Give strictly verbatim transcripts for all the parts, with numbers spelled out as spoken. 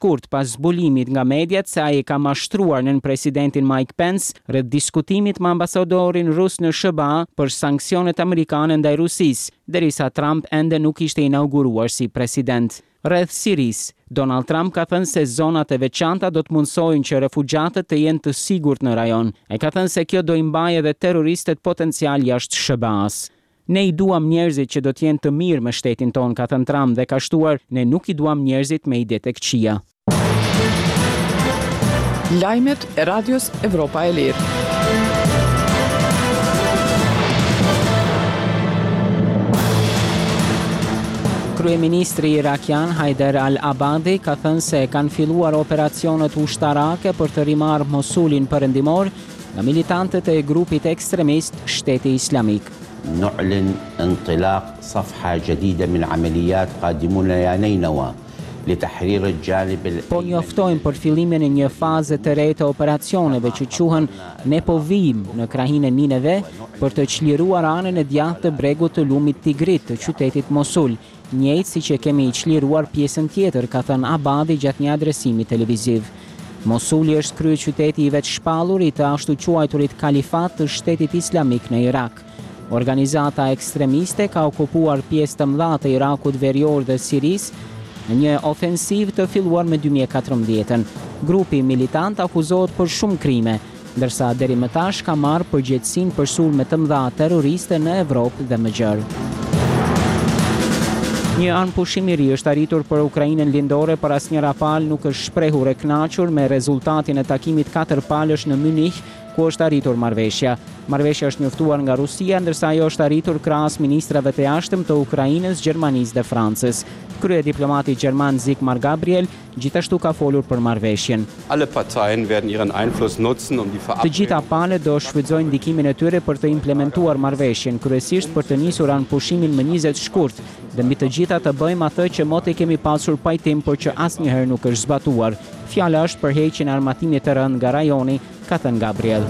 shkurt pas zbulimit nga mediat se ai ka mashtruar nën presidentin Mike Pence rreth diskutimit me ambasadorin rus në S B A për sanksionet amerikane ndaj Rusisë, derisa Trump ende nuk ishte inauguruar si president. Rreth Sirisë, Donald Trump ka thënë se zonat e veçanta do të mundsojnë që refugjatët të jenë të sigurt në rajon. Ai ka thënë se kjo do i mbajë edhe terroristët potencial jashtë S B A-s. Ne i duam njerëzit që do të jenë të mirë me shtetin ton, ka thënë Trump dhe ka shtuar, ne nuk i duam njerëzit me ide tek qia. Lajmet e Radios Evropa e Lirë. Kryeministri irakian Haider al-Abadi ka thënë se kanë filluar operacionet ushtarake për të rimarrë Mosulin perëndimor nga militantët e grupit ekstremist Shteti Islamik. نعلن انطلاق صفحة جديدة من عمليات قادمون يا نينوى لتحرير الجانب. Po njoftojmë për fillimin e një faze të re të operacioneve që quhen Ne po vijim në krahin e Nineve për të çliruar anën e djathtë të bregut të lumit Tigrit të qytetit Mosul, njëjtë siç e kemi çliruar pjesën tjetër, ka thënë Abadi gjatë një adresimi televiziv. Mosuli është kryeqyteti i vetëshpallur i të ashtu quajturit kalifat të Shtetit Islamik në Irak. Organizata ekstremiste ka okupuar pjesë të mëdha të Irakut verior dhe Sirisë në një ofensiv të filluar me dy mijë e katërmbëdhjetën. Grupi militant akuzohet për shumë krime, ndërsa deri më tash ka marrë përgjegjësinë për sulme të mëdha terroriste në Evropë dhe më gjerë. Një anëpushim i ri është arritur për Ukrainën lindore, por asnjëra palë nuk është shprehur e kënaqur me rezultatin e takimit katër palësh në Munich, ku është arritur marrëveshja. Marrëveshja është njoftuar nga Rusia, ndërsa ajo është arritur krahas ministrave të jashtëm të Ukrainës, Gjermanisë dhe Francës. Kryediplomati gjerman Sigmar Gabriel gjithashtu ka folur për marrëveshjen. Alle Parteien werden ihren Einfluss nutzen um die Të gjitha palët do shfrytëzojnë ndikimin e tyre për të implementuar marrëveshjen, kryesisht për të nisur anëpushimin më njëzet shkurt, dhe mbi të gjitha të bëjmë atë që mote kemi pasur pajtim por që asnjëherë nuk është zbatuar. Fjala është për heqjen e armatimit të rënd nga rajoni, ka thënë Gabriel.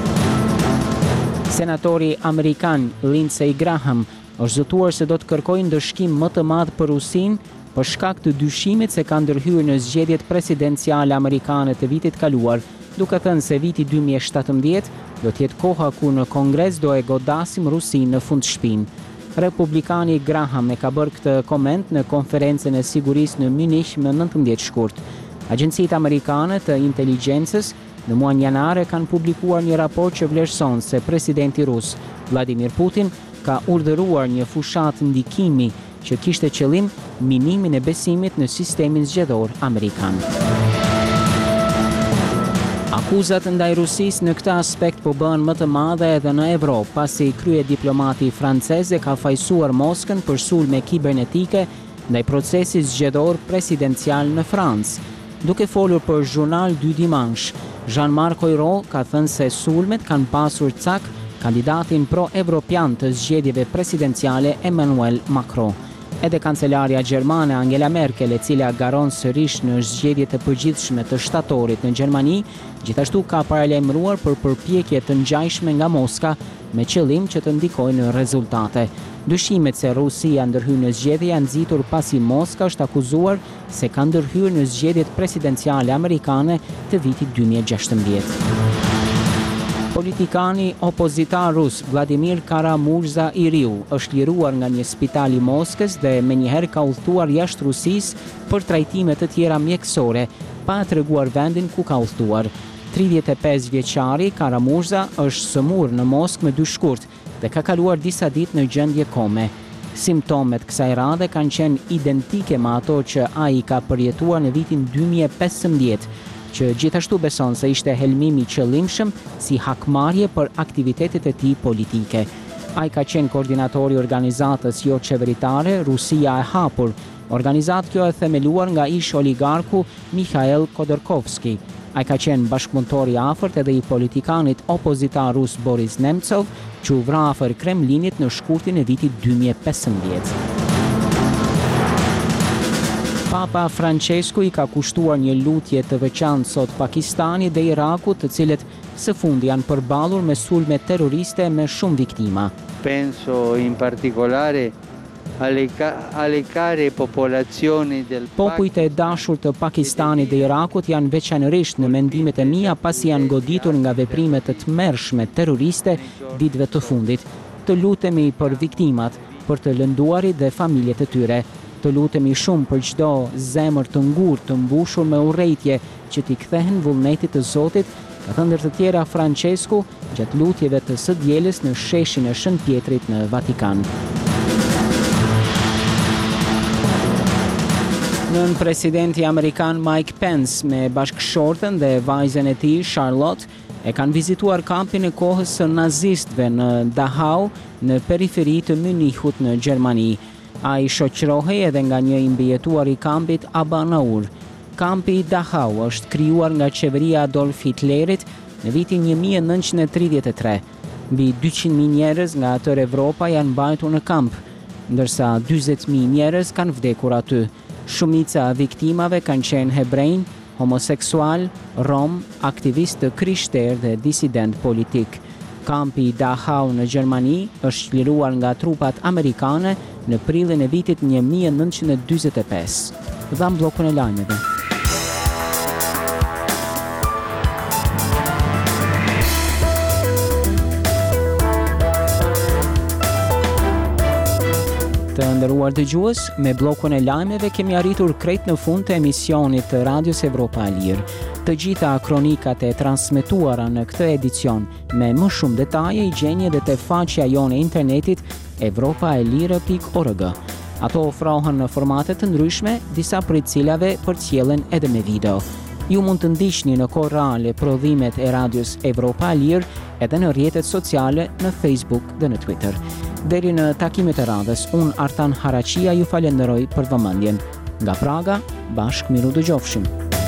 Senatori amerikan Lindsey Graham është zëtuar se do të kërkojë ndëshkim më të madh për Rusinë për shkak të dyshimit se ka ndërhyrë në zgjedhjet presidenciale amerikane të vitit kaluar, duke thënë se viti dy mijë e shtatëmbëdhjetë do të jetë koha ku në Kongres do e godasim Rusinë në fundshpinë. Republikani Graham e ka bërë këtë koment në konferencën e sigurisë në Munich më nëntëmbëdhjetë shkurt. Agjencitë amerikane të inteligjencës në muajin janar kanë publikuar një raport që vlerëson se presidenti rus Vladimir Putin ka urdhëruar një fushat ndikimi që kishte qëllim minimin e besimit në sistemin zgjedhor amerikan. Akuzat ndaj Rusisë në këtë aspekt po bëhen më të mëdha edhe në Evropë, pasi kryediplomati francez e ka fajsuar Moskën për sulme kibernetike ndaj procesit zgjedhor presidencial në Francë. Duke folur për Journal du Dimanche, Jean-Marc Ayrault ka thënë se sulmet kanë pasur cak kandidatin pro-evropian të zgjedhjeve presidenciale Emmanuel Macron. Edhe kancelaria gjermane Angela Merkel, e cila garon sërish në zgjedhjet e përgjithshme të shtatorit në Gjermani, gjithashtu ka paralajmëruar për përpjekje të ngjajshme nga Moska me qëllim që të ndikojnë në rezultate. Dyshimet se Rusia ndërhyr në zgjedhje janë nxitur pasi Moska është akuzuar se ka ndërhyrë në zgjedhjet presidenciale amerikane të vitit dy mijë e gjashtëmbëdhjetë. Politikani opozitar rus Vladimir Kara-Murza i riu është liruar nga një spital i Moskës dhe menjëherë ka udhëtuar jashtë Rusisë për trajtime të tjera mjekësore, pa treguar vendin ku ka udhëtuar. tridhjetë e pesë vjeçari Kara-Murza është sëmur në Moskë me dy shkurt dhe ka kaluar disa ditë në gjendje kome. Simptomet kësaj radhe kanë qenë identike me ato që ai ka përjetuar në vitin dy mijë e pesëmbëdhjetë, që gjithashtu beson se ishte helmimi i qëllimshëm si hakmarrje për aktivitetet e tij politike. Ai ka qenë koordinatori i organizatës jo qeveritare Rusia e hapur. Organizatë kjo e themeluar nga ish oligarku Mikhail Khodorkovsky. Ai ka qenë bashkëpunëtor i afërt edhe i politikanit opozitar rus Boris Nemtsov, që u vra afër Kremlinit në shkurtin e vitit dy mijë e pesëmbëdhjetë. Papa Francesco i ka kushtuar një lutje të veçantë sot Pakistanit dhe Irakut, të cilët së fundi janë përballur me sulme terroriste me shumë viktima. Penso in particolare alle, alle care popolazioni del Popujt e dashur të Pakistanit dhe Irakut janë veçanërisht në mendimet e mia pasi janë goditur nga veprimet të tmerrshme terroriste ditëve të fundit. Të lutemi për viktimat, për të lënduarit dhe familjet e tyre. Të lutemi shumë për çdo zemër të ngurtë, të mbushur me urrejtje që t'i kthehen vullnetit të Zotit, ka thënë ndër të tjera Francesku gjatë lutjeve të së dielës në sheshin e Shën Pjetrit në Vatikan. Nën presidenti Amerikan Mike Pence me bashkëshortën dhe vajzën e tij Charlotte e kanë vizituar kampin e kohës së nazistëve në Dachau në periferi të Munichut në Gjermani. Ai shoqërohej edhe nga një i mbijetuar i kampit Abanaur. Kampi Dachau është krijuar nga qeveria Adolf Hitlerit në vitin një mijë e nëntëqind e tridhjetë e tre. Mbi dyqind mijë njerëz nga tërë Evropa janë mbajtur në kamp, ndërsa dyzet mijë njerëz kanë vdekur aty. Shumica e viktimave kanë qenë hebrejnë, homoseksual, rom, aktivistë të krishterë dhe disident politik. Kampi Dachau në Gjermani është çliruar nga trupat amerikane në prillin e vitit një mijë e nëntëqind e dyzet e pesë. Dham bllokun e lajmeve. Të nderuar dëgjues, me bllokun e lajmeve kemi arritur krejt në fund të emisionit të Radios Evropa e Lirë. Të gjitha kronikat e transmetuara në këtë edicion me më shumë detaje i gjeni edhe te faqja jonë e internetit evropa e lirë pikë org. Ato ofrohen në formate të ndryshme, disa prej cilave përcjellen edhe me video. Ju mund të ndiqni në kohë reale prodhimet e Radios Evropa e Lirë edhe në rrjetet sociale në Facebook dhe në Twitter. Deri në takimet e radhës, unë Artan Haraqia ju falenderoj për vëmendjen. Nga Praga, bashkë miru dëgjofshim.